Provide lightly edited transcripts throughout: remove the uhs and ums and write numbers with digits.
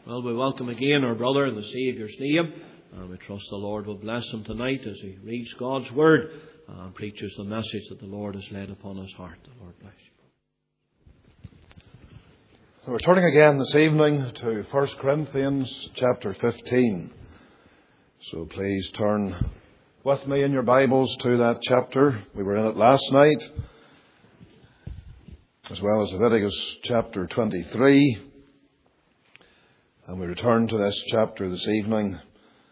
Well, we welcome again our brother in the Saviour's name, and we trust the Lord will bless him tonight as he reads God's Word and preaches the message that the Lord has laid upon his heart. The Lord bless you. So we're turning again this evening to 1 Corinthians chapter 15. So please turn with me in your Bibles to that chapter. We were in it last night, as well as Leviticus chapter 23. And we return to this chapter this evening.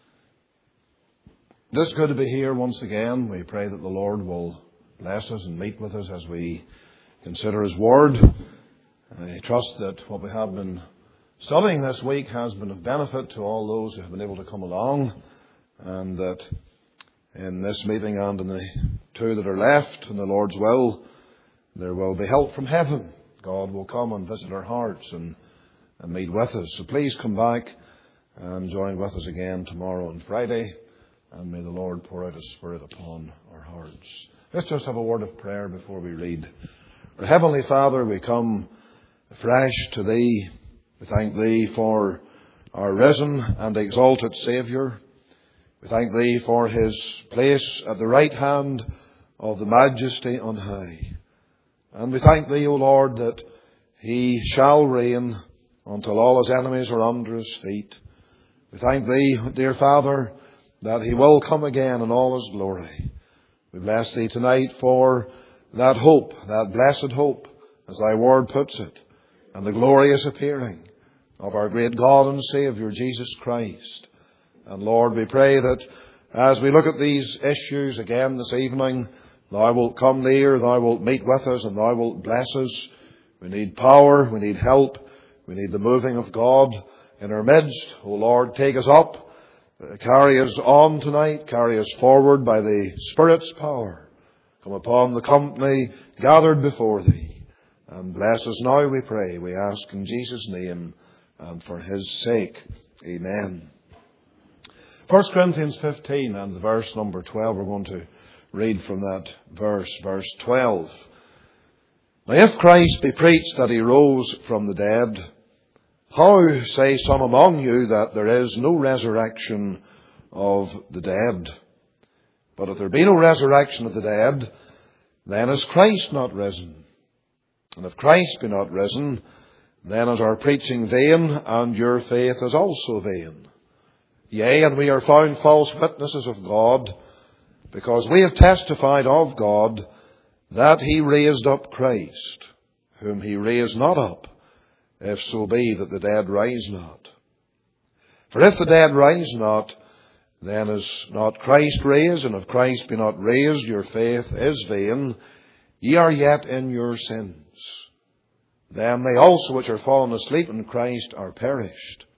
It's good to be here once again. We pray that the Lord will bless us and meet with us as we consider His Word. I trust that what we have been studying this week has been of benefit to all those who have been able to come along, and that in this meeting and in the two that are left, in the Lord's will, there will be help from heaven. God will come and visit our hearts and meet with us. So please come back and join with us again tomorrow and Friday, and may the Lord pour out His Spirit upon our hearts. Let's just have a word of prayer before we read. Our Heavenly Father, we come afresh to Thee. We thank Thee for our risen and exalted Saviour. We thank Thee for His place at the right hand of the Majesty on high. And we thank Thee, O Lord, that He shall reign until all His enemies are under His feet. We thank Thee, dear Father, that He will come again in all His glory. We bless Thee tonight for that hope, that blessed hope, as Thy Word puts it, and the glorious appearing of our great God and Saviour, Jesus Christ. And Lord, we pray that as we look at these issues again this evening, Thou wilt come near, Thou wilt meet with us, and Thou wilt bless us. We need power, we need help. We need the moving of God in our midst. O Lord, take us up, carry us on tonight, carry us forward by the Spirit's power. Come upon the company gathered before Thee, and bless us now, we pray. We ask in Jesus' name and for His sake. Amen. 1 Corinthians 15 and the verse number 12. We're going to read from that verse 12. Now if Christ be preached that He rose from the dead, how say some among you that there is no resurrection of the dead? But if there be no resurrection of the dead, then is Christ not risen? And if Christ be not risen, then is our preaching vain, and your faith is also vain. Yea, and we are found false witnesses of God, because we have testified of God that He raised up Christ, whom He raised not up, if so be that the dead rise not. For if the dead rise not, then is not Christ raised, and if Christ be not raised, your faith is vain. Ye are yet in your sins. Then they also which are fallen asleep in Christ are perished.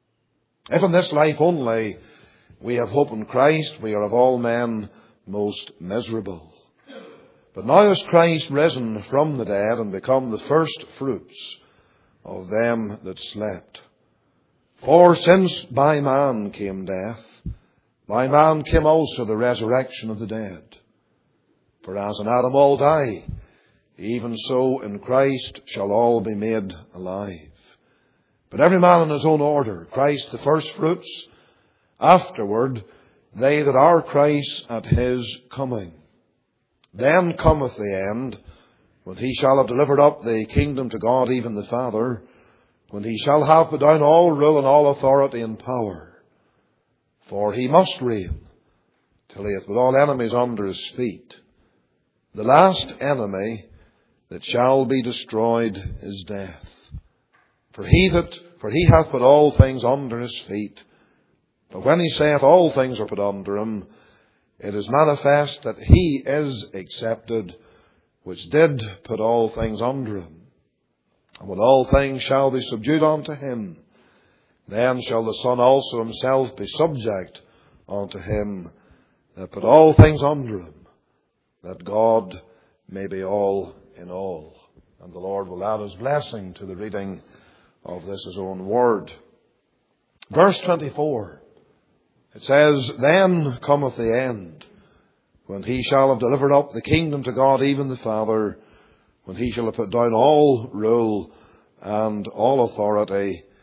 If in this life only we have hope in Christ, we are of all men most miserable. But now is Christ risen from the dead and become the first fruits of them that slept. For since by man came death, by man came also the resurrection of the dead. For as in Adam all die, even so in Christ shall all be made alive. But every man in his own order, Christ the first fruits, afterward they that are Christ at His coming. Then cometh the end, when He shall have delivered up the kingdom to God, even the Father, when He shall have put down all rule and all authority and power. For He must reign till He hath put all enemies under His feet. The last enemy that shall be destroyed is death. For He hath put all things under His feet. But when He saith all things are put under Him, it is manifest that He is accepted, which did put all things under Him. And when all things shall be subdued unto Him, then shall the Son also Himself be subject unto Him that put all things under Him, that God may be all in all. And the Lord will add His blessing to the reading of this His own word. Verse 24, it says, Then cometh the end, when He shall have delivered up the kingdom to God, even the Father, when He shall have put down all rule and all authority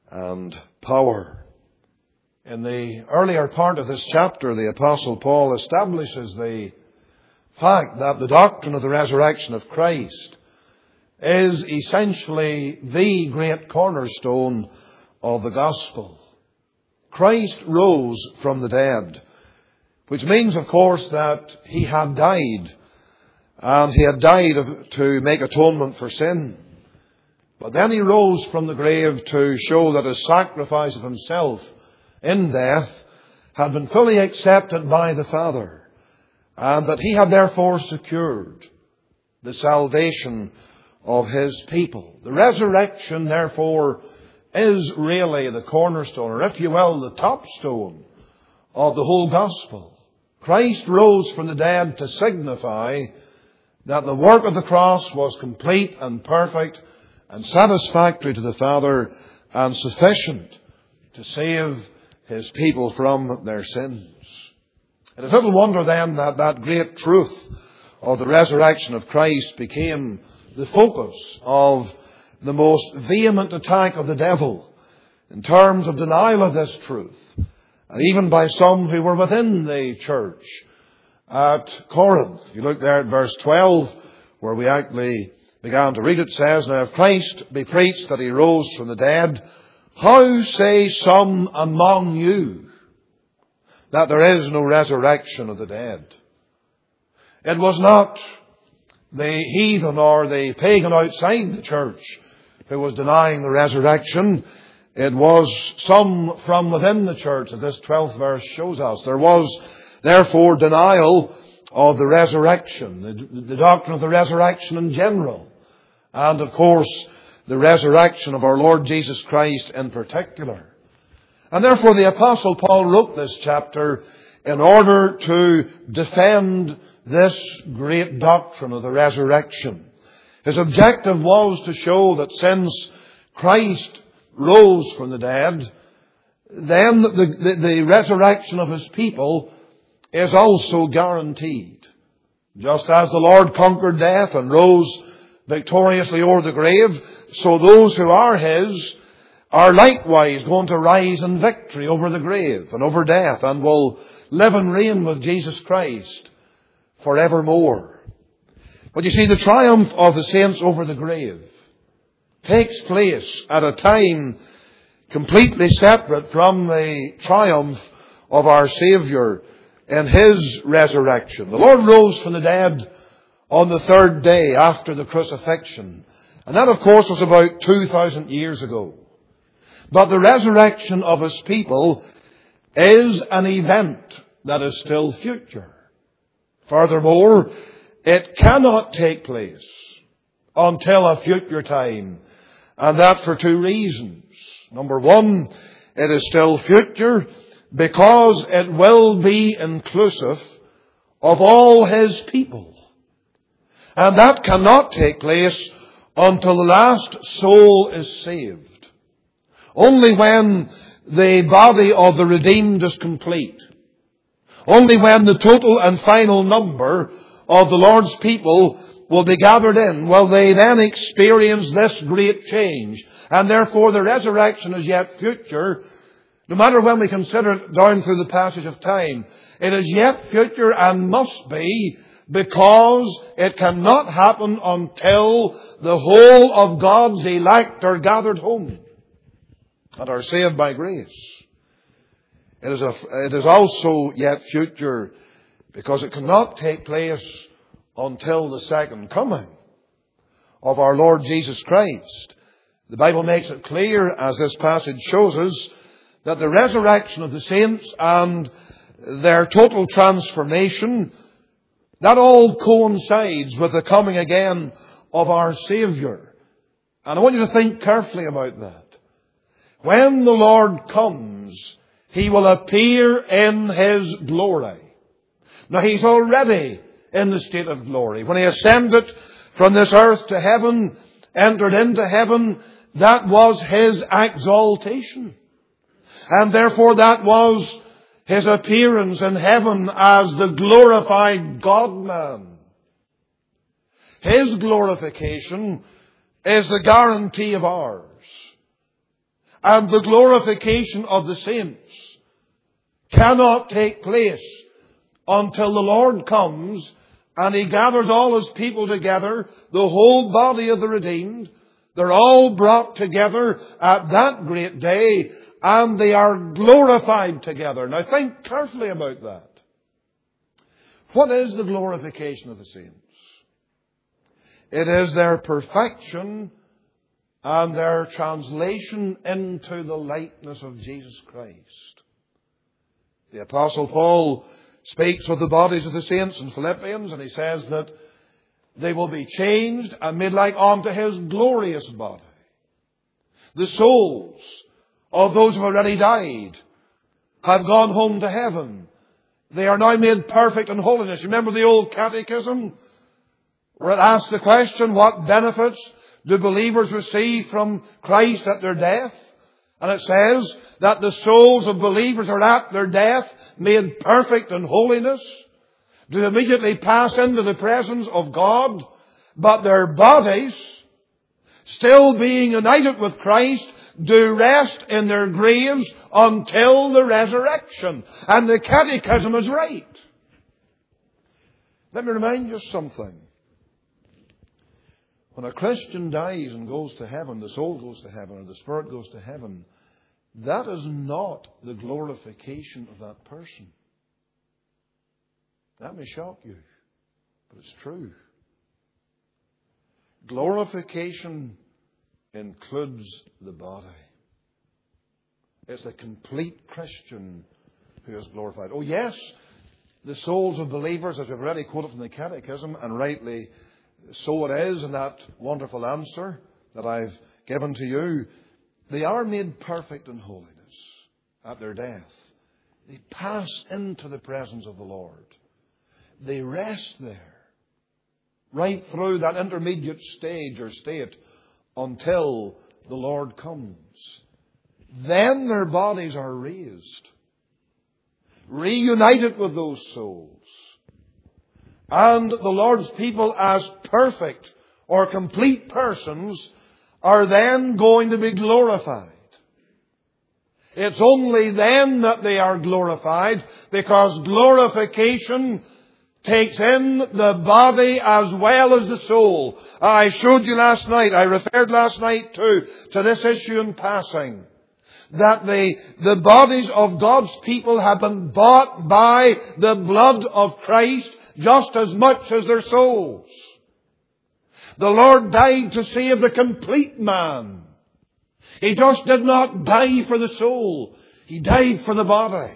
and power. In the earlier part of this chapter, the Apostle Paul establishes the fact that the doctrine of the resurrection of Christ is essentially the great cornerstone of the gospel. Christ rose from the dead, which means, of course, that He had died, and He had died to make atonement for sin. But then He rose from the grave to show that His sacrifice of Himself in death had been fully accepted by the Father, and that He had therefore secured the salvation of His people. The resurrection, therefore, is really the cornerstone, or if you will, the top stone of the whole gospel. Christ rose from the dead to signify that the work of the cross was complete and perfect and satisfactory to the Father and sufficient to save His people from their sins. It is little wonder then that that great truth of the resurrection of Christ became the focus of the most vehement attack of the devil in terms of denial of this truth, and even by some who were within the church at Corinth. If you look there at verse 12, where we actually began to read, it says, "Now if Christ be preached that He rose from the dead, how say some among you that there is no resurrection of the dead?" It was not the heathen or the pagan outside the church who was denying the resurrection. It was some from within the church, as this 12th verse shows us. There was, therefore, denial of the resurrection, the doctrine of the resurrection in general, and, of course, the resurrection of our Lord Jesus Christ in particular. And therefore the Apostle Paul wrote this chapter in order to defend this great doctrine of the resurrection. His objective was to show that since Christ rose from the dead, then the resurrection of His people is also guaranteed. Just as the Lord conquered death and rose victoriously over the grave, so those who are His are likewise going to rise in victory over the grave and over death, and will live and reign with Jesus Christ forevermore. But you see, the triumph of the saints over the grave takes place at a time completely separate from the triumph of our Saviour in His resurrection. The Lord rose from the dead on the third day after the crucifixion. And that, of course, was about 2,000 years ago. But the resurrection of His people is an event that is still future. Furthermore, it cannot take place until a future time. And that for two reasons. Number one, it is still future because it will be inclusive of all His people. And that cannot take place until the last soul is saved. Only when the body of the redeemed is complete, only when the total and final number of the Lord's people will be gathered in, will they then experience this great change. And therefore the resurrection is yet future. No matter when we consider it down through the passage of time, it is yet future and must be, because it cannot happen until the whole of God's elect are gathered home and are saved by grace. It is also yet future because it cannot take place until the second coming of our Lord Jesus Christ. The Bible makes it clear, as this passage shows us, that the resurrection of the saints and their total transformation, that all coincides with the coming again of our Saviour. And I want you to think carefully about that. When the Lord comes, He will appear in His glory. Now, He's already in the state of glory. When He ascended from this earth to heaven, entered into heaven, that was His exaltation. And therefore that was His appearance in heaven as the glorified God-man. His glorification is the guarantee of ours. and the glorification of the saints cannot take place until the Lord comes and He gathers all His people together, the whole body of the redeemed. They're all brought together at that great day, and they are glorified together. Now think carefully about that. What is the glorification of the saints? It is their perfection and their translation into the likeness of Jesus Christ. The Apostle Paul speaks of the bodies of the saints in Philippians, and he says that they will be changed and made like unto His glorious body. The souls of those who have already died have gone home to heaven. They are now made perfect in holiness. Remember the old catechism where it asks the question, what benefits do believers receive from Christ at their death? And it says that the souls of believers are at their death made perfect in holiness, do immediately pass into the presence of God, but their bodies, still being united with Christ, do rest in their graves until the resurrection. And the catechism is right. Let me remind you something. When a Christian dies and goes to heaven, the soul goes to heaven, or the spirit goes to heaven, that is not the glorification of that person. That may shock you, but it's true. Glorification includes the body. It's the complete Christian who is glorified. Oh yes, the souls of believers, as we've already quoted from the Catechism, and rightly so it is in that wonderful answer that I've given to you, they are made perfect in holiness at their death. They pass into the presence of the Lord. They rest there right through that intermediate stage or state until the Lord comes. Then their bodies are raised, reunited with those souls. And the Lord's people, as perfect or complete persons, are then going to be glorified. It's only then that they are glorified, because glorification takes in the body as well as the soul. I showed you last night, I referred last night to this issue in passing, that the bodies of God's people have been bought by the blood of Christ just as much as their souls. The Lord died to save the complete man. He just did not die for the soul. He died for the body.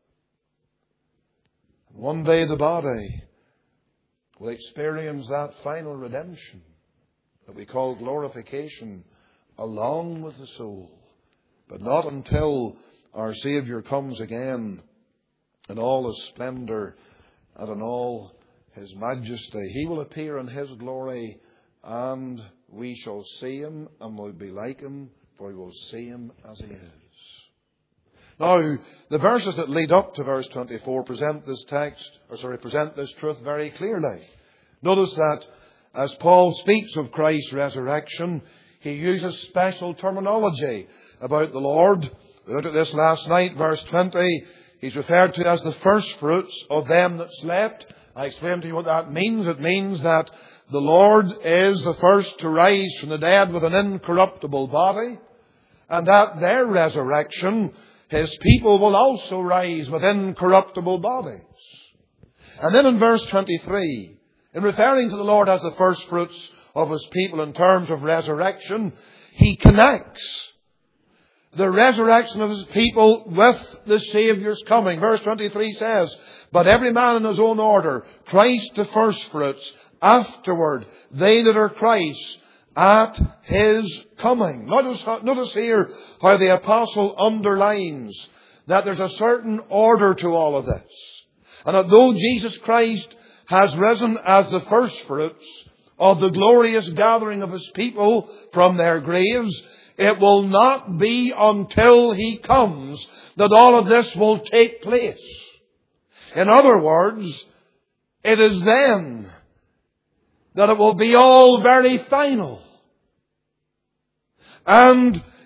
One day the body will experience that final redemption that we call glorification along with the soul. But not until our Saviour comes again in all His splendour and in all His majesty. He will appear in His glory, and we shall see Him and will be like Him, for we will see Him as He is. Now, the verses that lead up to verse 24 present this truth very clearly. Notice that as Paul speaks of Christ's resurrection, he uses special terminology about the Lord. We looked at this last night, verse 20. He's referred to as the first fruits of them that slept. I explained to you what that means. It means that the Lord is the first to rise from the dead with an incorruptible body, and at their resurrection, His people will also rise with incorruptible bodies. And then in verse 23, in referring to the Lord as the first fruits of His people in terms of resurrection, He connects the resurrection of His people with the Saviour's coming. Verse 23 says, but every man in his own order, Christ the first fruits, afterward they that are Christ's at His coming. Notice here how the apostle underlines that there's a certain order to all of this. And that though Jesus Christ has risen as the first fruits of the glorious gathering of His people from their graves, it will not be until He comes that all of this will take place. In other words, it is then that it will be all very final. And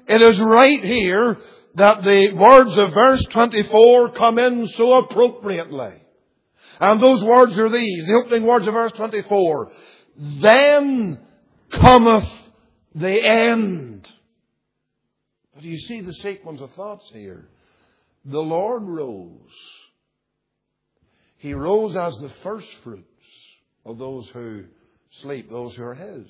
it is right here that the words of verse 24 come in so appropriately. And those words are these, the opening words of verse 24. Then cometh the end. But you see the sequence of thoughts here. The Lord rose. He rose as the first fruits of those who sleep, those who are His.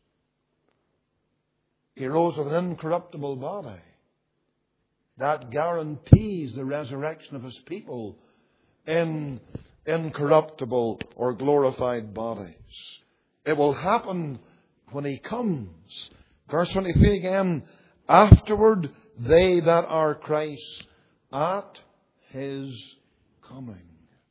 He rose with an incorruptible body. That guarantees the resurrection of His people in incorruptible or glorified bodies. It will happen when He comes. Verse 23 again. Afterward, they that are Christ's at His coming.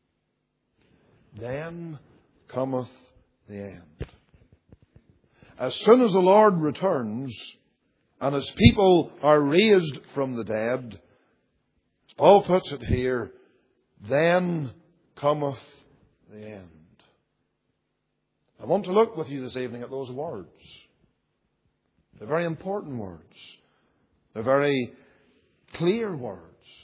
Then cometh the end. As soon as the Lord returns and His people are raised from the dead, as Paul puts it here, then cometh the end. I want to look with you this evening at those words. They're very important words. They're very clear words.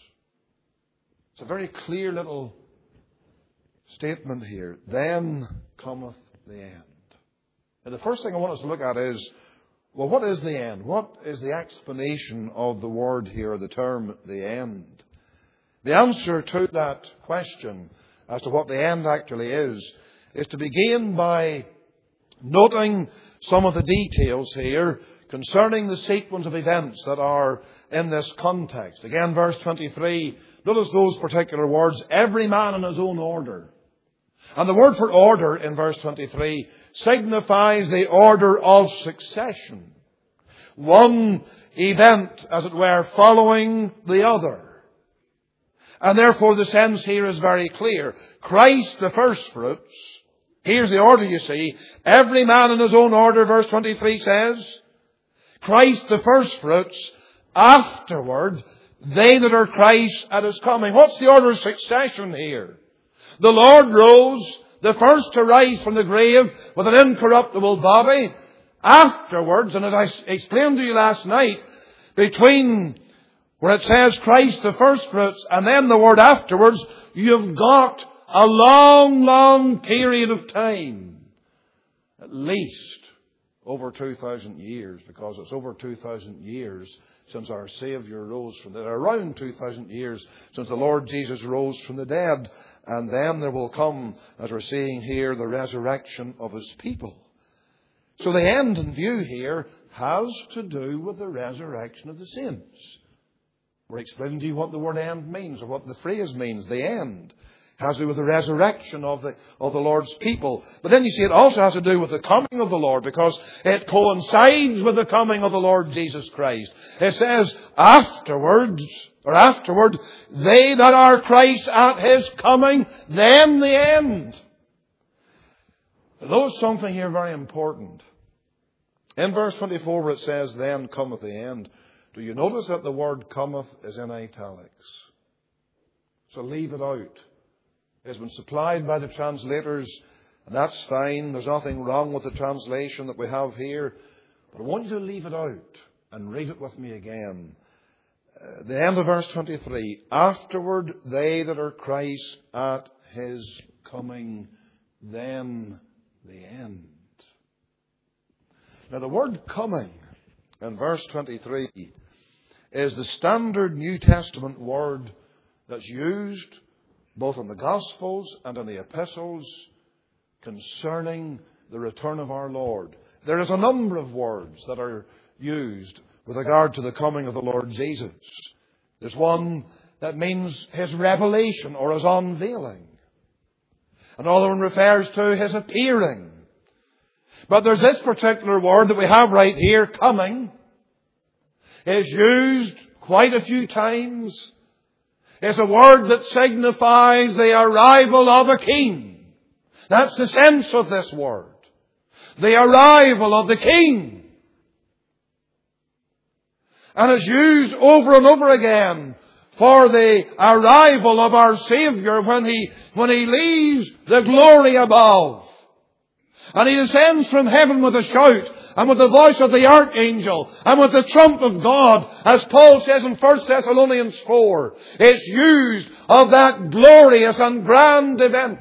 It's a very clear little statement here. Then cometh the end. And the first thing I want us to look at is, well, what is the end? What is the explanation of the word here, the term the end? The answer to that question as to what the end actually is to begin by noting some of the details here concerning the sequence of events that are in this context. Again, verse 23, notice those particular words, every man in his own order. And the word for order in verse 23 signifies the order of succession. One event, as it were, following the other. And therefore the sense here is very clear. Christ the first fruits. Here's the order you see. Every man in his own order, verse 23 says. Christ the first fruits. Afterward, they that are Christ at His coming. What's the order of succession here? The Lord rose, the first to rise from the grave with an incorruptible body. Afterwards, and as I explained to you last night, between where it says Christ the first fruits and then the word afterwards, you've got a long, long period of time. At least over 2,000 years, because it's over 2,000 years since our Saviour rose from the dead. Around 2,000 years since the Lord Jesus rose from the dead. And then there will come, as we're seeing here, the resurrection of His people. So the end in view here has to do with the resurrection of the saints. We're explaining to you what the word end means, or what the phrase means, the end. Has to do with the resurrection of the Lord's people. But then you see it also has to do with the coming of the Lord, because it coincides with the coming of the Lord Jesus Christ. It says, afterward, they that are Christ at His coming, then the end. Notice something here very important. In verse 24 where it says, then cometh the end, do you notice that the word cometh is in italics? So leave it out. It's been supplied by the translators, and that's fine. There's nothing wrong with the translation that we have here. But I want you to leave it out and read it with me again. The end of verse 23. Afterward, they that are Christ at His coming, then the end. Now the word coming in verse 23 is the standard New Testament word that's used both in the Gospels and in the Epistles concerning the return of our Lord. There is a number of words that are used with regard to the coming of the Lord Jesus. There's one that means His revelation or His unveiling. Another one refers to His appearing. But there's this particular word that we have right here, coming, is used quite a few times. It's a word that signifies the arrival of a king. That's the sense of this word. The arrival of the king. And it's used over and over again for the arrival of our Saviour when He leaves the glory above. And He descends from heaven with a shout, and with the voice of the archangel, and with the trump of God, as Paul says in 1 Thessalonians 4. It's used of that glorious and grand event.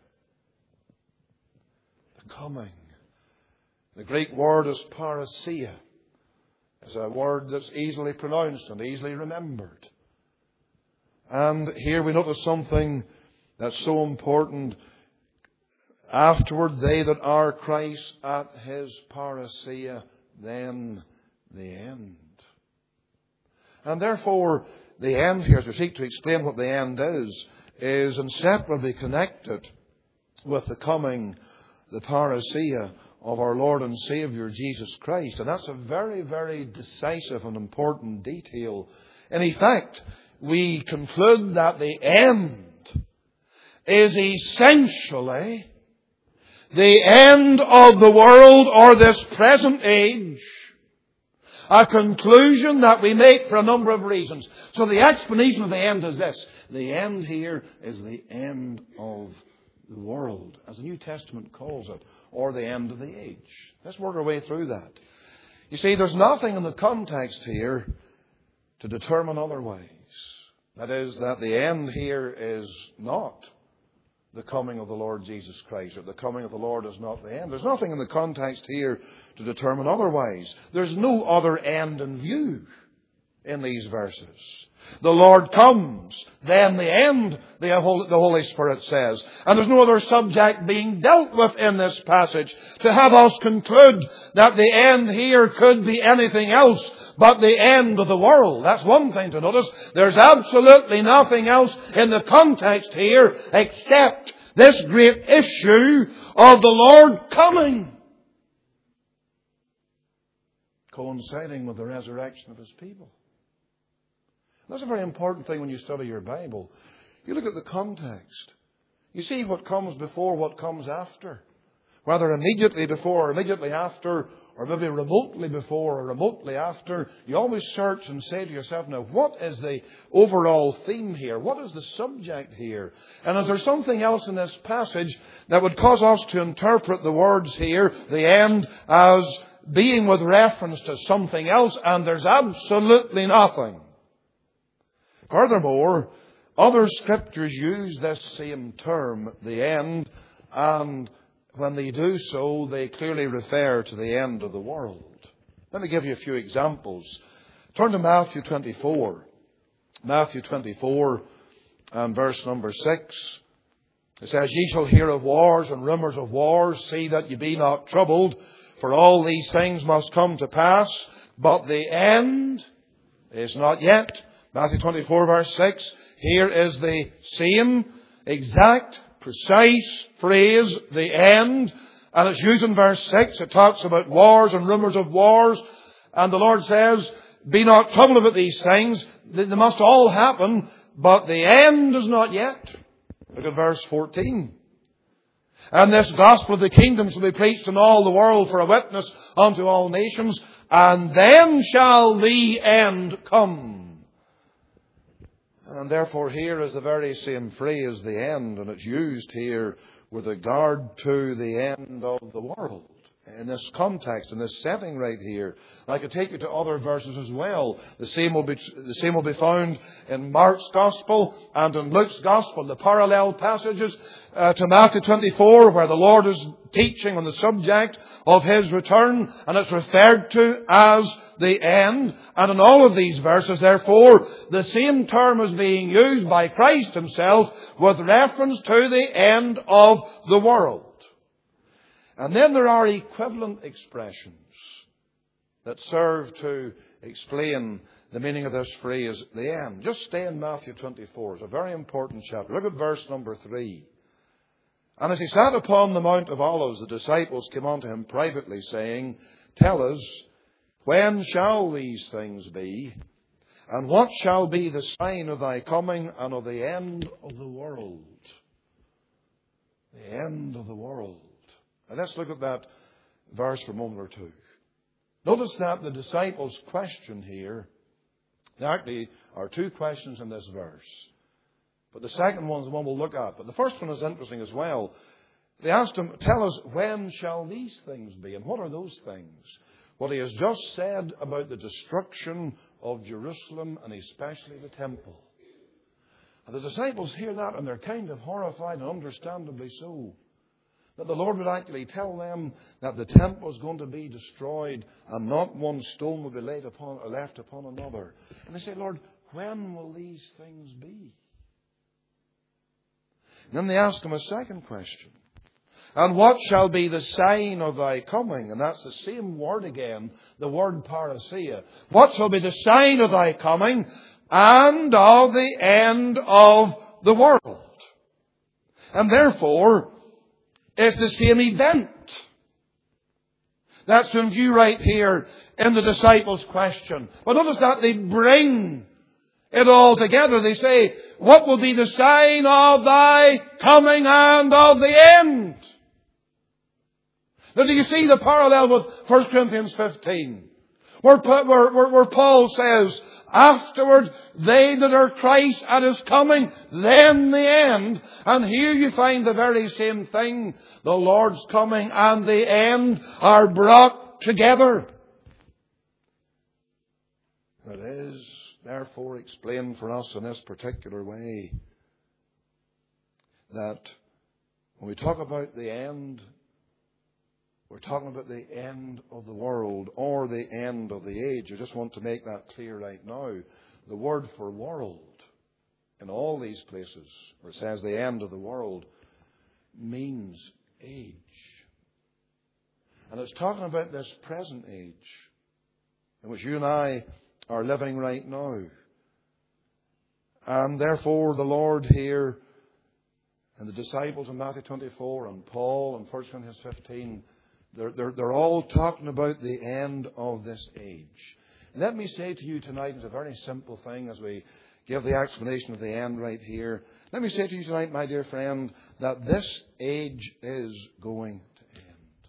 The coming. The Greek word is parousia. It's a word that's easily pronounced and easily remembered. And here we notice something that's so important. Afterward, they that are Christ at His parousia, then the end. And therefore, the end here, as we seek to explain what the end is inseparably connected with the coming, the parousia of our Lord and Saviour Jesus Christ. And that's a very, very decisive and important detail. In effect, we conclude that the end is essentially the end of the world or this present age. A conclusion that we make for a number of reasons. So the explanation of the end is this. The end here is the end of the world, as the New Testament calls it, or the end of the age. Let's work our way through that. You see, there's nothing in the context here to determine otherwise. That is, that the end here is not the coming of the Lord Jesus Christ, or the coming of the Lord is not the end. There's nothing in the context here to determine otherwise. There's no other end in view in these verses. The Lord comes, then the end, the Holy Spirit says. And there's no other subject being dealt with in this passage to have us conclude that the end here could be anything else but the end of the world. That's one thing to notice. There's absolutely nothing else in the context here except this great issue of the Lord coming, coinciding with the resurrection of His people. That's a very important thing when you study your Bible. You look at the context. You see what comes before, what comes after. Whether immediately before or immediately after, or maybe remotely before or remotely after, you always search and say to yourself, now, what is the overall theme here? What is the subject here? And is there something else in this passage that would cause us to interpret the words here, the end, as being with reference to something else? And there's absolutely nothing. Furthermore, other scriptures use this same term, the end, and when they do so, they clearly refer to the end of the world. Let me give you a few examples. Turn to Matthew 24. Matthew 24 and verse number 6. It says, Ye shall hear of wars and rumours of wars. See that ye be not troubled, for all these things must come to pass, but the end is not yet. Matthew 24 verse 6. Here is the same exact, precise phrase, the end. And it's used in verse 6. It talks about wars and rumours of wars. And the Lord says, be not troubled about these things. They must all happen, but the end is not yet. Look at verse 14. And this gospel of the kingdom shall be preached in all the world for a witness unto all nations. And then shall the end come. And therefore here is the very same phrase, the end, and it's used here with regard to the end of the world. In this context, in this setting right here. I could take you to other verses as well. The same will be found in Mark's Gospel and in Luke's Gospel, the parallel passages to Matthew 24, where the Lord is teaching on the subject of His return, and it's referred to as the end. And in all of these verses, therefore, the same term is being used by Christ Himself with reference to the end of the world. And then there are equivalent expressions that serve to explain the meaning of this phrase, the end. Just stay in Matthew 24. It's a very important chapter. Look at verse number 3. And as He sat upon the Mount of Olives, the disciples came unto Him privately, saying, Tell us, when shall these things be? And what shall be the sign of Thy coming and of the end of the world? The end of the world. And let's look at that verse for a moment or two. Notice that the disciples' question here, there actually are two questions in this verse. But the second one is the one we'll look at. But the first one is interesting as well. They asked him, tell us, when shall these things be? And what are those things? Well, he has just said about the destruction of Jerusalem and especially the temple. And the disciples hear that and they're kind of horrified, and understandably so. That the Lord would actually tell them that the temple is going to be destroyed and not one stone will be left upon another. And they say, Lord, when will these things be? And then they ask him a second question. And what shall be the sign of thy coming? And that's the same word again, the word parousia. What shall be the sign of thy coming and of the end of the world? And therefore, it's the same event. That's in view right here in the disciples' question. But notice that they bring it all together. They say, what will be the sign of thy coming and of the end? Now, do you see the parallel with 1 Corinthians 15? Where Paul says, afterward, they that are Christ at His coming, then the end. And here you find the very same thing. The Lord's coming and the end are brought together. That is, therefore, explained for us in this particular way. That when we talk about the end, we're talking about the end of the world or the end of the age. I just want to make that clear right now. The word for world in all these places where it says the end of the world means age. And it's talking about this present age in which you and I are living right now. And therefore the Lord here and the disciples in Matthew 24 and Paul in 1 Corinthians 15, they're all talking about the end of this age. Let me say to you tonight, it's a very simple thing as we give the explanation of the end right here. Let me say to you tonight, my dear friend, that this age is going to end.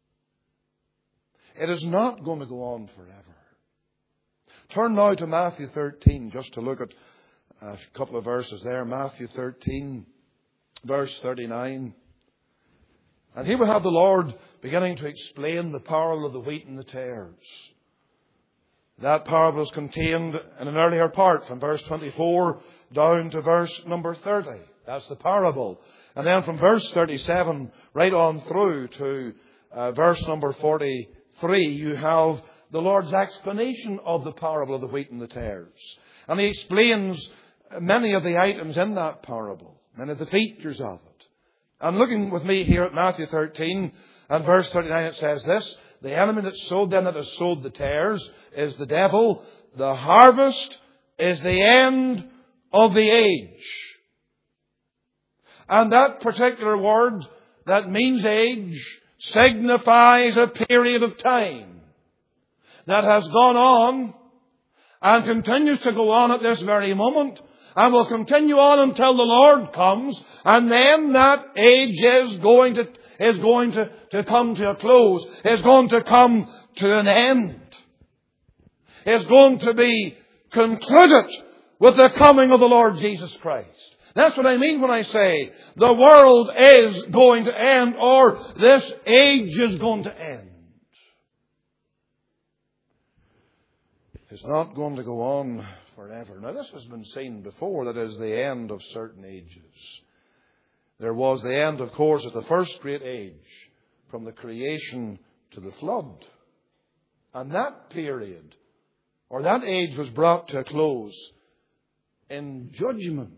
It is not going to go on forever. Turn now to Matthew 13, just to look at a couple of verses there. Matthew 13, verse 39. And here we have the Lord beginning to explain the parable of the wheat and the tares. That parable is contained in an earlier part from verse 24 down to verse number 30. That's the parable. And then from verse 37 right on through to verse number 43, you have the Lord's explanation of the parable of the wheat and the tares. And He explains many of the items in that parable, many of the features of it. And looking with me here at Matthew 13 and verse 39, it says this: the enemy that sowed them that has sowed the tares is the devil. The harvest is the end of the age. And that particular word that means age signifies a period of time that has gone on and continues to go on at this very moment, and will continue on until the Lord comes, and then that age is going to come to a close. It's going to come to an end. It's going to be concluded with the coming of the Lord Jesus Christ. That's what I mean when I say the world is going to end, or this age is going to end. It's not going to go on forever. Now, this has been seen before, that is the end of certain ages. There was the end, of course, of the first great age, from the creation to the flood. And that period, or that age, was brought to a close in judgment.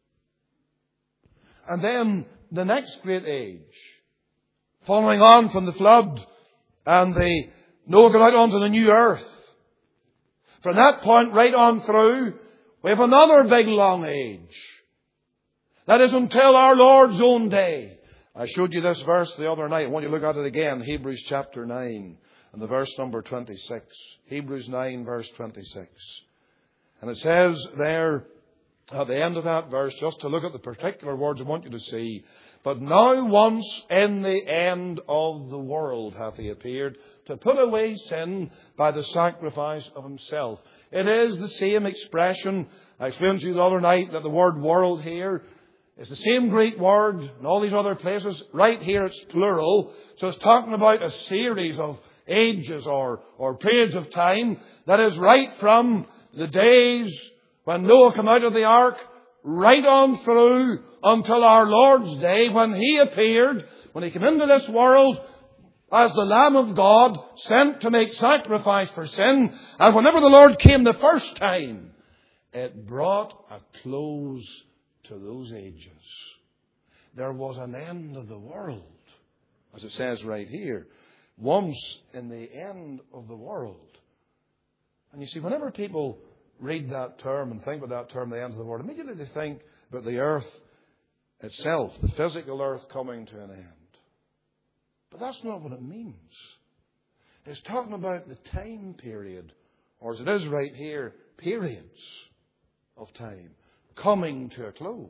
And then the next great age, following on from the flood, and the Noah got out onto the new earth. From that point right on through, we have another big long age. That is until our Lord's own day. I showed you this verse the other night. I want you to look at it again. Hebrews chapter 9 and the verse number 26. Hebrews 9 verse 26. And it says there at the end of that verse, just to look at the particular words I want you to see: but now once in the end of the world hath He appeared, to put away sin by the sacrifice of Himself. It is the same expression. I explained to you the other night that the word world here It's the same Greek word in all these other places. Right here it's plural. So it's talking about a series of ages or periods of time that is right from the days when Noah came out of the ark right on through until our Lord's day when He appeared, when He came into this world as the Lamb of God sent to make sacrifice for sin. And whenever the Lord came the first time, it brought a close to those ages. There was an end of the world, as it says right here. Once in the end of the world. And you see, whenever people read that term and think about that term, the end of the world, immediately they think about the earth itself, the physical earth coming to an end. But that's not what it means. It's talking about the time period, or as it is right here, periods of time coming to a close.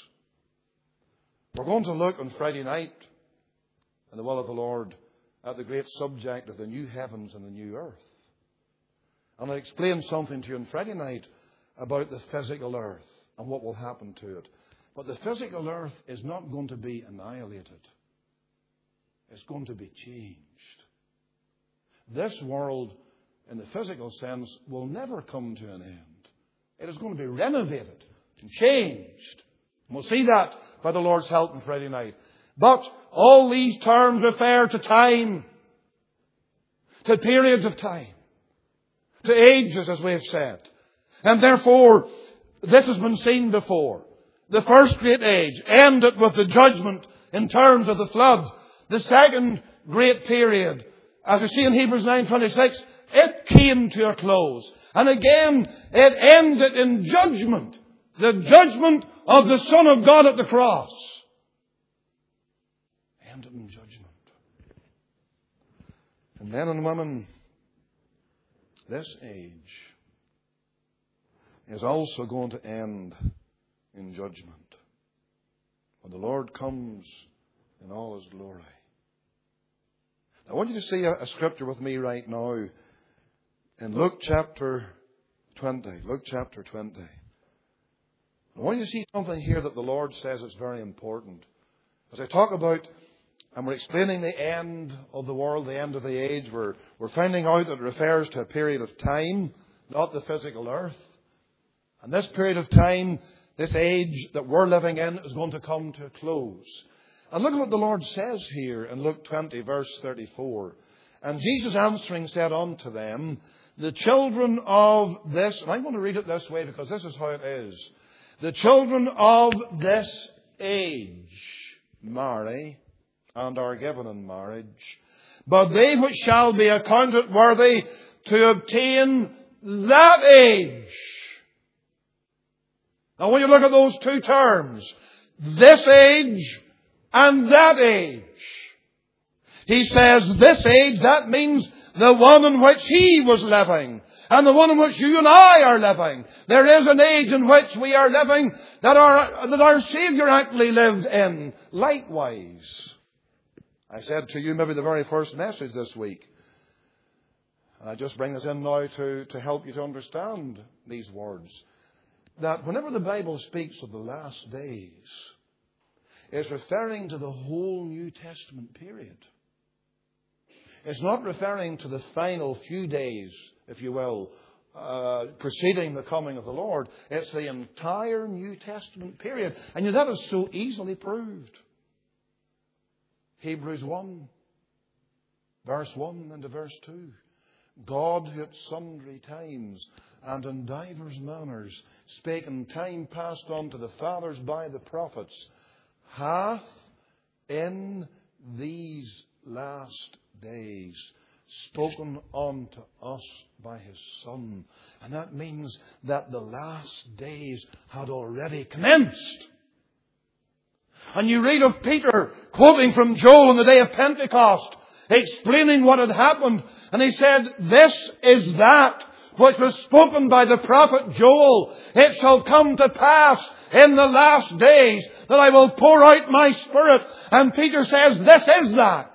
We're going to look on Friday night, in the will of the Lord, at the great subject of the new heavens and the new earth. And I'll explain something to you on Friday night about the physical earth and what will happen to it. But the physical earth is not going to be annihilated. It's going to be changed. This world, in the physical sense, will never come to an end. It is going to be renovated and changed. And we'll see that by the Lord's help on Friday night. But all these terms refer to time, to periods of time, to ages, as we have said. And therefore, this has been seen before. The first great age ended with the judgment in terms of the flood. The second great period, as we see in Hebrews 9:26, it came to a close. And again, it ended in judgment. The judgment of the Son of God at the cross. Ended in judgment. And men and women, this age is also going to end in judgment. When the Lord comes in all His glory. I want you to see a scripture with me right now in Luke chapter 20. Luke chapter 20. I want you to see something here that the Lord says is very important. As I talk about, and we're explaining the end of the world, the end of the age, we're finding out that it refers to a period of time, not the physical earth. And this period of time, this age that we're living in, is going to come to a close. And look at what the Lord says here in Luke 20, verse 34. And Jesus answering said unto them, the children of this, and I'm going to read it this way because this is how it is. The children of this age marry and are given in marriage. But they which shall be accounted worthy to obtain that age. Now when you look at those two terms, this age and that age. He says this age, that means the one in which He was living. And the one in which you and I are living. There is an age in which we are living that our Saviour actually lived in. Likewise, I said to you maybe the very first message this week. And I just bring this in now to help you to understand these words. That whenever the Bible speaks of the last days, it's referring to the whole New Testament period. It's not referring to the final few days, if you will, preceding the coming of the Lord. It's the entire New Testament period. And that is so easily proved. Hebrews 1, verse 1 and to verse 2. God, who at sundry times and in divers manners spake in time past unto the fathers by the prophets, hath in these last days spoken unto us by His Son. And that means that the last days had already commenced. And you read of Peter quoting from Joel on the day of Pentecost, explaining what had happened. And he said, this is that which was spoken by the prophet Joel. It shall come to pass in the last days that I will pour out my Spirit. And Peter says, this is that.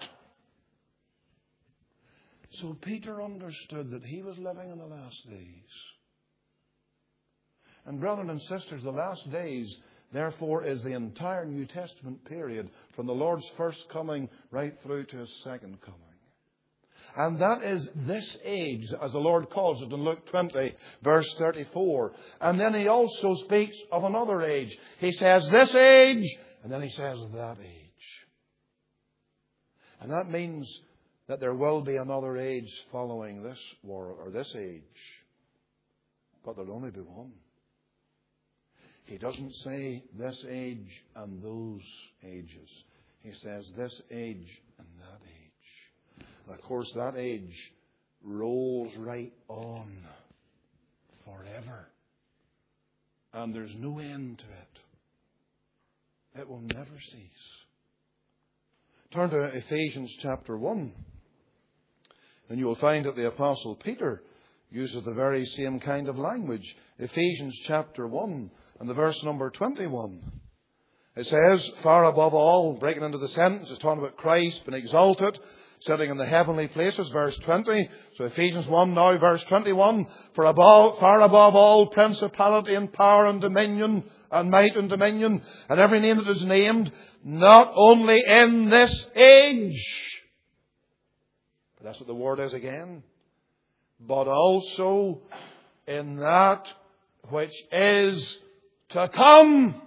So Peter understood that he was living in the last days. And brethren and sisters, the last days, therefore, is the entire New Testament period, from the Lord's first coming right through to His second coming. And that is this age, as the Lord calls it in Luke 20, verse 34. And then He also speaks of another age. He says this age, and then He says that age. And that means that there will be another age following this world, or this age. But there'll only be one. He doesn't say this age and those ages. He says this age and that age. And of course, that age rolls right on forever. And there's no end to it. It will never cease. Turn to Ephesians chapter 1. And you will find that the Apostle Peter uses the very same kind of language. Ephesians chapter 1 and the verse number 21. It says, far above all, breaking into the sentence, it's talking about Christ being exalted, sitting in the heavenly places, verse 20. So Ephesians 1 now, verse 21. Far above all principality and power and dominion and might and dominion and every name that is named, not only in this age, but that's what the word is again, but also in that which is to come.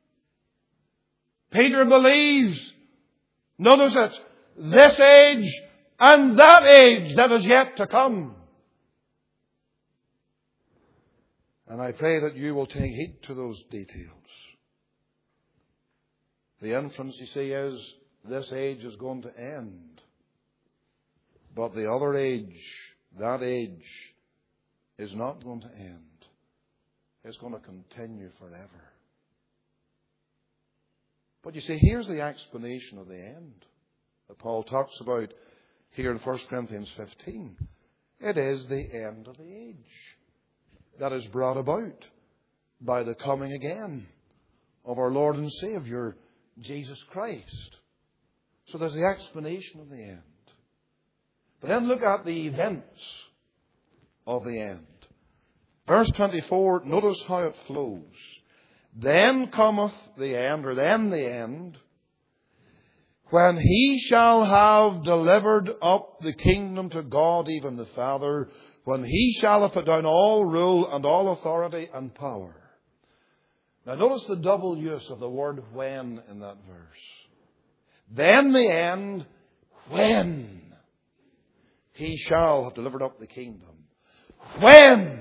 Peter believes, notice it, this age and that age that is yet to come. And I pray that you will take heed to those details. The inference, you see, is this age is going to end. But the other age, that age, is not going to end. It's going to continue forever. But you see, here's the explanation of the end that Paul talks about here in 1 Corinthians 15. It is the end of the age that is brought about by the coming again of our Lord and Savior, Jesus Christ. So there's the explanation of the end. But then look at the events of the end. Verse 24, notice how it flows. Then cometh the end, or then the end, when He shall have delivered up the kingdom to God, even the Father, when He shall have put down all rule and all authority and power. Now notice the double use of the word when in that verse. Then the end, when He shall have delivered up the kingdom. When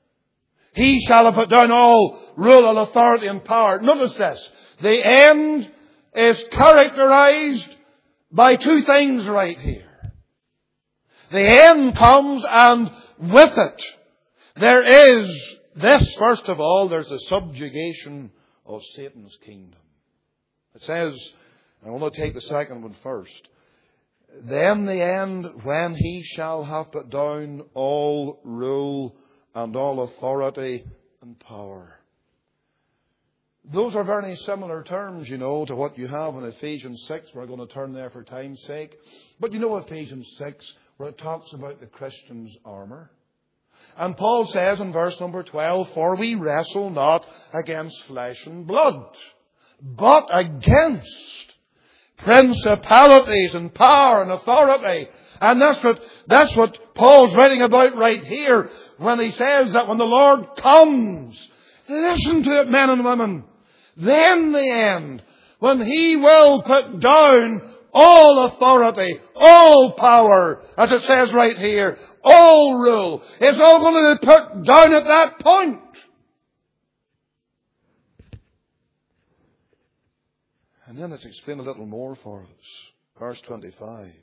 He shall have put down all rule and authority and power. Notice this. The end is characterized by two things right here. The end comes, and with it there is this, first of all, there's the subjugation of Satan's kingdom. It says, I want to take the second one first. Then the end, when He shall have put down all rule and all authority and power. Those are very similar terms, to what you have in Ephesians 6. We're going to turn there for time's sake. But Ephesians 6, where it talks about the Christian's armour. And Paul says in verse number 12, for we wrestle not against flesh and blood, but against principalities and power and authority. And that's what Paul's writing about right here when he says that when the Lord comes, listen to it, men and women, then the end, when He will put down all authority, all power, as it says right here, all rule. It's all going to be put down at that point. And then let's explain a little more for us. Verse 25.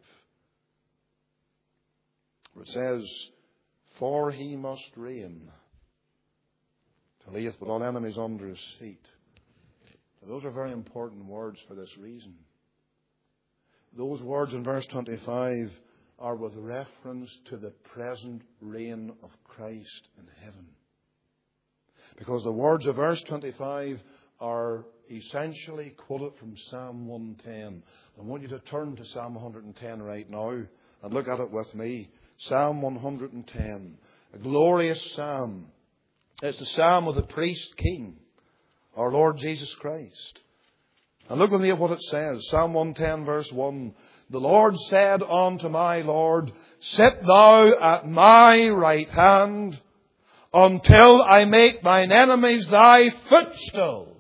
Where it says, for He must reign till He hath put all enemies under His feet. Now, those are very important words for this reason. Those words in verse 25 are with reference to the present reign of Christ in heaven. Because the words of verse 25 are essentially quoted from Psalm 110. I want you to turn to Psalm 110 right now and look at it with me. Psalm 110, a glorious psalm. It's the psalm of the priest king, our Lord Jesus Christ. And look with me at what it says. Psalm 110 verse 1. The Lord said unto my Lord, sit thou at my right hand until I make thine enemies thy footstool.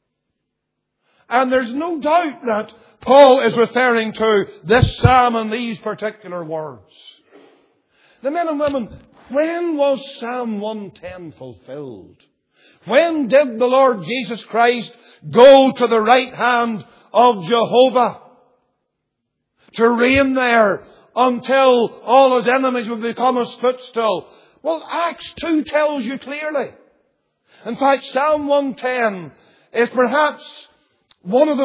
And there's no doubt that Paul is referring to this psalm and these particular words. The men and women, when was Psalm 110 fulfilled? When did the Lord Jesus Christ go to the right hand of Jehovah to reign there until all his enemies would become his footstool? Well, Acts 2 tells you clearly. In fact, Psalm 110 is perhaps one of the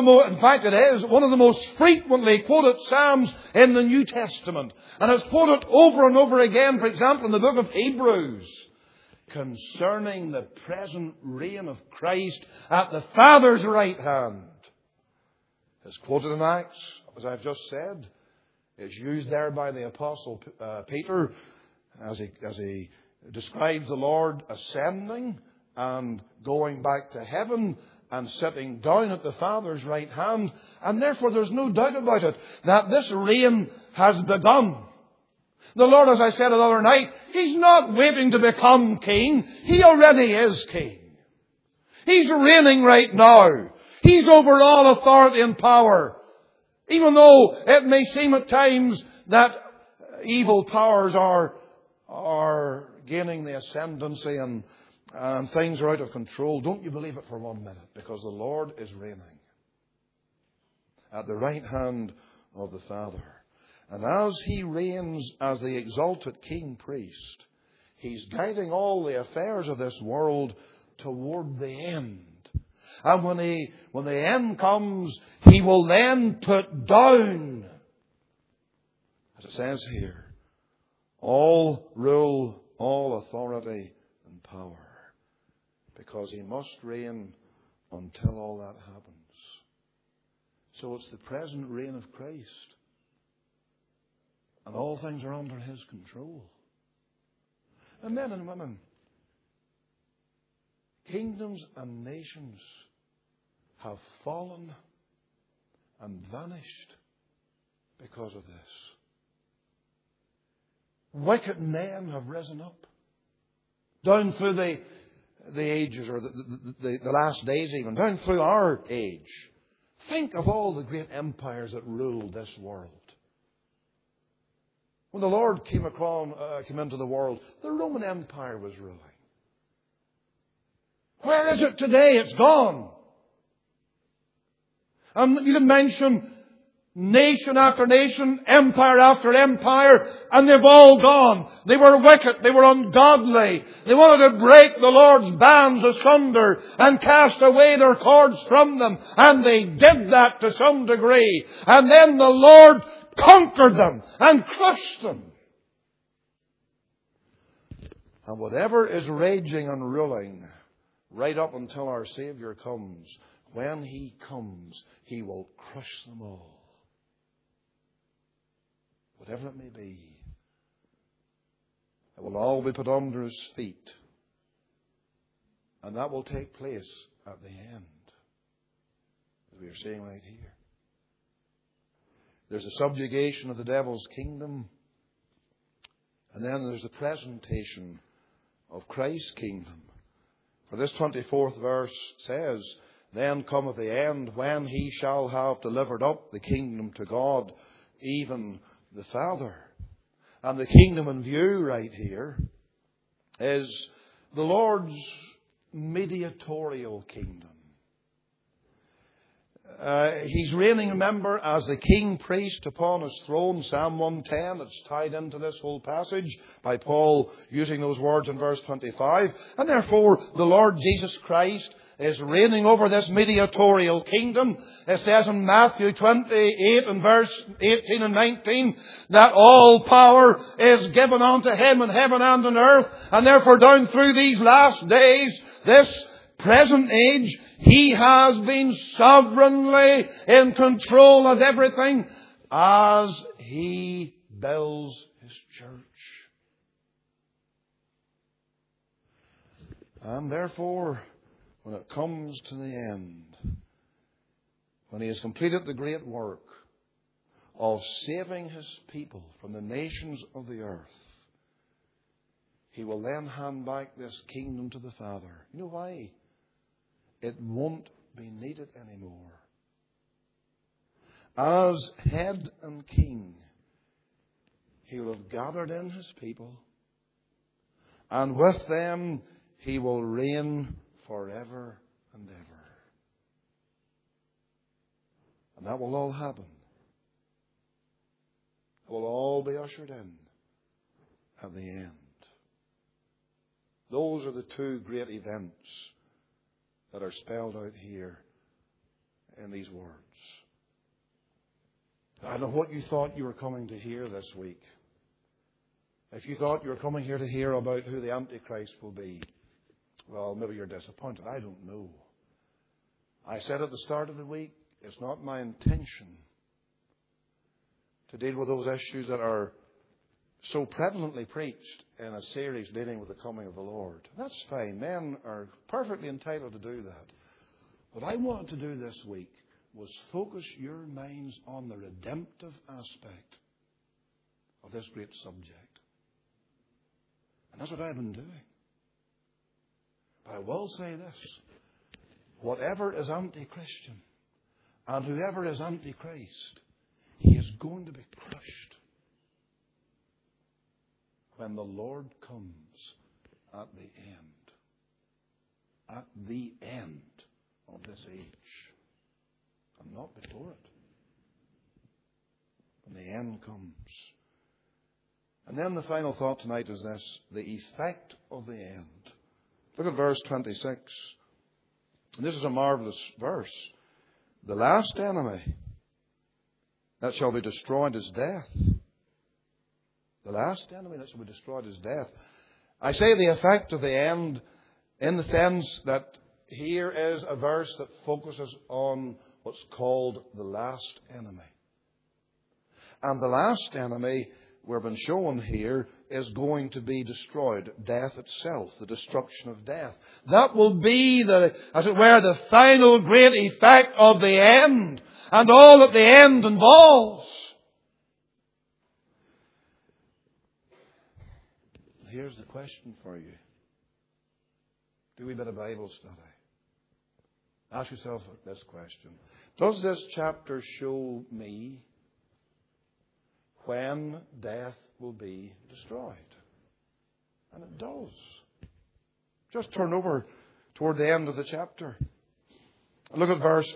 most frequently quoted Psalms in the New Testament. And it's quoted over and over again, for example, in the book of Hebrews, concerning the present reign of Christ at the Father's right hand. It's quoted in Acts, as I've just said. It's used there by the Apostle Peter as he describes the Lord ascending and going back to heaven and sitting down at the Father's right hand. And therefore there's no doubt about it that this reign has begun. The Lord, as I said the other night, He's not waiting to become king. He already is king. He's reigning right now. He's over all authority and power. Even though it may seem at times that evil powers are gaining the ascendancy and things are out of control, don't you believe it for 1 minute, because the Lord is reigning at the right hand of the Father. And as He reigns as the exalted King Priest, He's guiding all the affairs of this world toward the end. And when the end comes, He will then put down, as it says here, all rule, all authority and power. Because He must reign until all that happens. So it's the present reign of Christ. And all things are under His control. And men and women, kingdoms and nations have fallen and vanished because of this. Wicked men have risen up. Down through the ages, or the last days even, down through our age. Think of all the great empires that ruled this world. When the Lord came into the world, the Roman Empire was ruling. Where is it today? It's gone. And you can mention nation after nation, empire after empire, and they've all gone. They were wicked. They were ungodly. They wanted to break the Lord's bands asunder and cast away their cords from them. And they did that to some degree. And then the Lord conquered them and crushed them. And whatever is raging and ruling right up until our Savior comes, when He comes, He will crush them all. Whatever it may be, it will all be put under His feet. And that will take place at the end, as we are seeing right here. There's a subjugation of the devil's kingdom. And then there's the presentation of Christ's kingdom. For this 24th verse says, then cometh the end, when He shall have delivered up the kingdom to God, even the Father. And the kingdom in view right here is the Lord's mediatorial kingdom. He's reigning, remember, as the king priest upon His throne. Psalm 110, it's tied into this whole passage by Paul using those words in verse 25. And therefore, the Lord Jesus Christ is reigning over this mediatorial kingdom. It says in Matthew 28 and verse 18 and 19 that all power is given unto Him in heaven and on earth. And therefore, down through these last days, this present age, He has been sovereignly in control of everything as He builds His church. And therefore, when it comes to the end, when He has completed the great work of saving His people from the nations of the earth, He will then hand back this kingdom to the Father. You know why? It won't be needed anymore. As head and king, He will have gathered in His people, and with them He will reign forever and ever. And that will all happen. It will all be ushered in at the end. Those are the two great events that are spelled out here in these words. I don't know what you thought you were coming to hear this week. If you thought you were coming here to hear about who the Antichrist will be, well, maybe you're disappointed. I don't know. I said at the start of the week, it's not my intention to deal with those issues that are so prevalently preached in a series dealing with the coming of the Lord. That's fine. Men are perfectly entitled to do that. What I wanted to do this week was focus your minds on the redemptive aspect of this great subject. And that's what I've been doing. But I will say this. Whatever is anti-Christian and whoever is anti-Christ, he is going to be crushed when the Lord comes at the end. At the end of this age. And not before it. When the end comes. And then the final thought tonight is this. The effect of the end. Look at verse 26. And this is a marvelous verse. The last enemy that shall be destroyed is death. The last enemy that shall be destroyed is death. I say the effect of the end in the sense that here is a verse that focuses on what's called the last enemy. And the last enemy we've been shown here is going to be destroyed. Death itself, the destruction of death. That will be as it were, the final great effect of the end and all that the end involves. Here's the question for you. Do a wee bit of Bible study. Ask yourself this question. Does this chapter show me when death will be destroyed? And it does. Just turn over toward the end of the chapter. Look at verse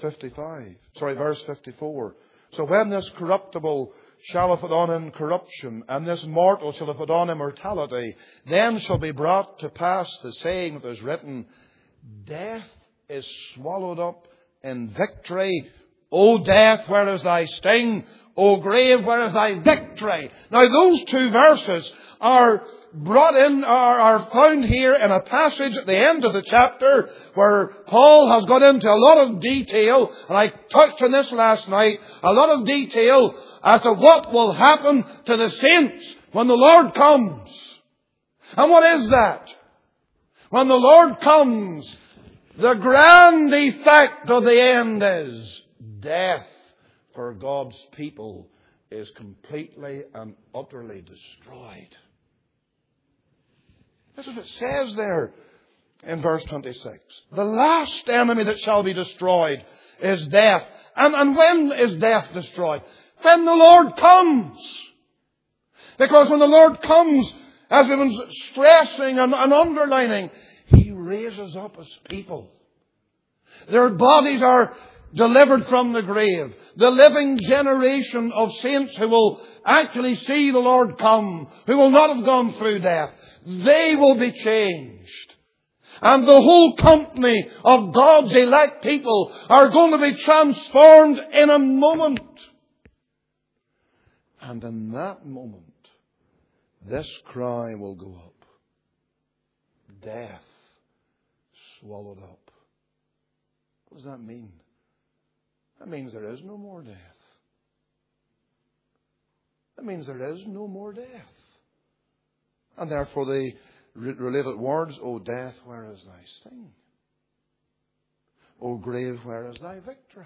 54. So when this corruptible shall have put on incorruption, and this mortal shall have put on immortality, then shall be brought to pass the saying that is written, death is swallowed up in victory. O death, where is thy sting? O grave, where is thy victory? Now those two verses are are found here in a passage at the end of the chapter where Paul has got into a lot of detail, and I touched on this last night, a lot of detail as to what will happen to the saints when the Lord comes. And what is that? When the Lord comes, the grand effect of the end is death for God's people is completely and utterly destroyed. That's what it says there in verse 26. The last enemy that shall be destroyed is death. And when is death destroyed? When the Lord comes. Because when the Lord comes, as we've been stressing and underlining, He raises up His people. Their bodies are delivered from the grave. The living generation of saints who will actually see the Lord come, who will not have gone through death, they will be changed. And the whole company of God's elect people are going to be transformed in a moment. And in that moment, this cry will go up. Death swallowed up. What does that mean? That means there is no more death. That means there is no more death. And therefore the related words, O death, where is thy sting? O grave, where is thy victory?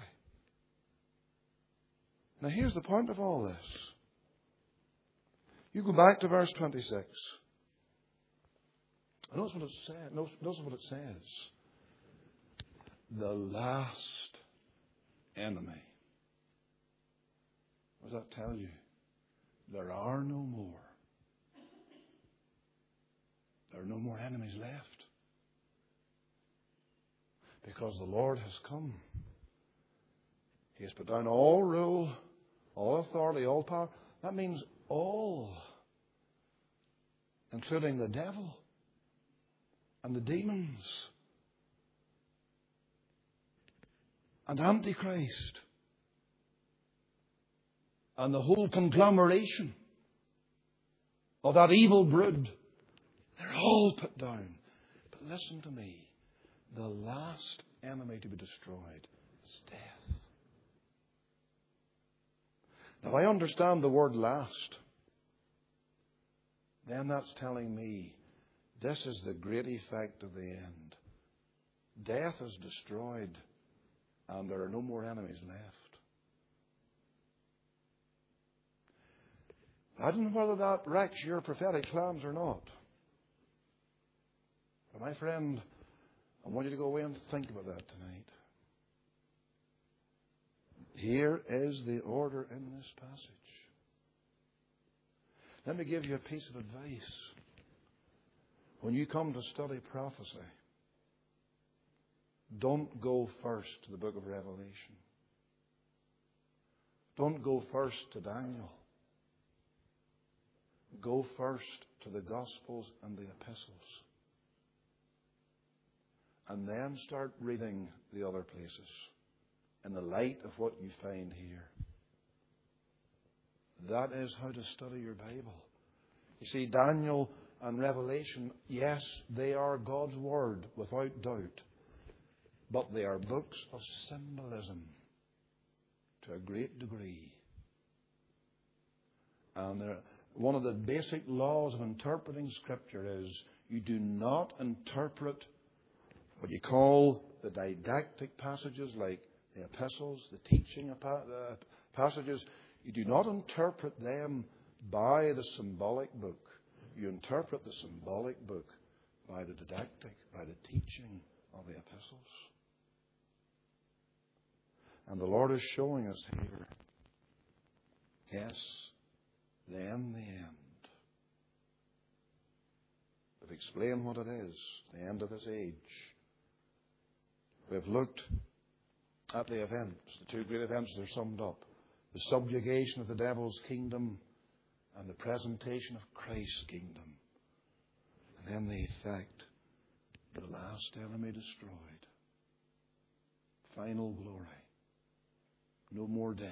Now here's the point of all this. You go back to verse 26. Notice what it says. Notice what it says. The last enemy. What does that tell you? There are no more. There are no more enemies left. Because the Lord has come. He has put down all rule, all authority, all power. That means all, including the devil and the demons and Antichrist and the whole conglomeration of that evil brood. They're all put down. But listen to me. The last enemy to be destroyed is death. Now, if I understand the word last, then that's telling me this is the great effect of the end. Death is destroyed and there are no more enemies left. I don't know whether that wrecks your prophetic plans or not. But my friend, I want you to go away and think about that tonight. Here is the order in this passage. Let me give you a piece of advice. When you come to study prophecy, don't go first to the book of Revelation. Don't go first to Daniel. Go first to the Gospels and the Epistles. And then start reading the other places in the light of what you find here. That is how to study your Bible. You see, Daniel and Revelation, yes, they are God's Word, without doubt. But they are books of symbolism to a great degree. And one of the basic laws of interpreting Scripture is you do not interpret what you call the didactic passages like the epistles, the teaching passages. You do not interpret them by the symbolic book. You interpret the symbolic book by the didactic, by the teaching of the epistles. And the Lord is showing us here, yes, then the end. We've explained what it is, the end of this age. We've looked at the events, the two great events that are summed up. The subjugation of the devil's kingdom and the presentation of Christ's kingdom. And then the effect, the last enemy destroyed. Final glory. No more death.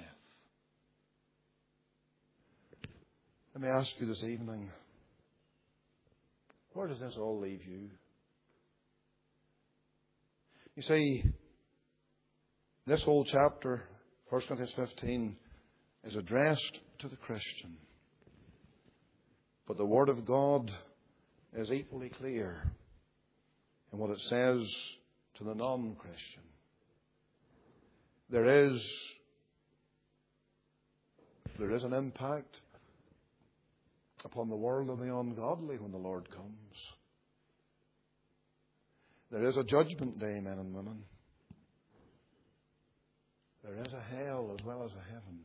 Let me ask you this evening, where does this all leave you? You see, this whole chapter, 1 Corinthians 15, is addressed to the Christian. But the Word of God is equally clear in what it says to the non-Christian. There is an impact upon the world of the ungodly when the Lord comes. There is a judgment day, men and women. There is a hell as well as a heaven.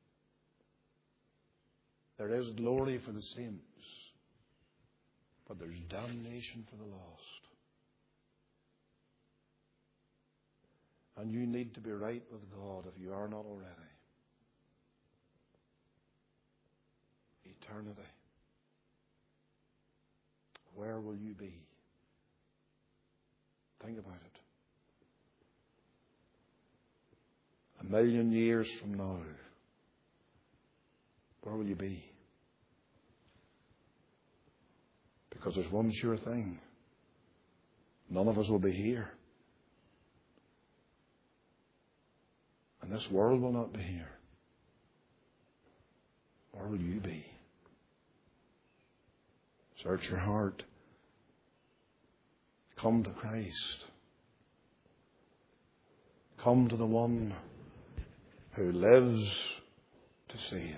There is glory for the saints, but there's damnation for the lost. And you need to be right with God if you are not already. Eternity. Where will you be? Think about it. 1,000,000 years from now, where will you be? Because there's one sure thing. None of us will be here. And this world will not be here. Where will you be? Search your heart. Come to Christ. Come to the one who lives to save.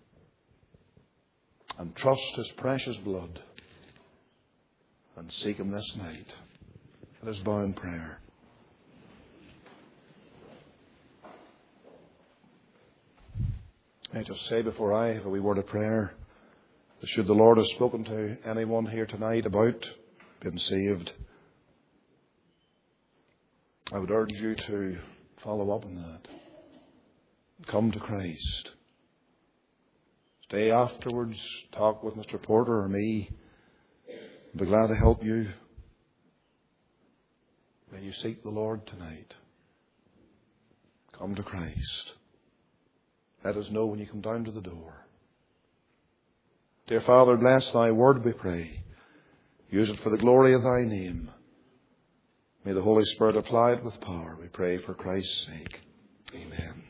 And trust His precious blood. And seek Him this night. Let us bow in prayer. I just say before I have a wee word of prayer, that should the Lord have spoken to anyone here tonight about being saved, I would urge you to follow up on that. Come to Christ. Stay afterwards, talk with Mr. Porter or me. I'd be glad to help you. May you seek the Lord tonight. Come to Christ. Let us know when you come down to the door. Dear Father, bless Thy word, we pray. Use it for the glory of Thy name. May the Holy Spirit apply it with power, we pray, for Christ's sake. Amen.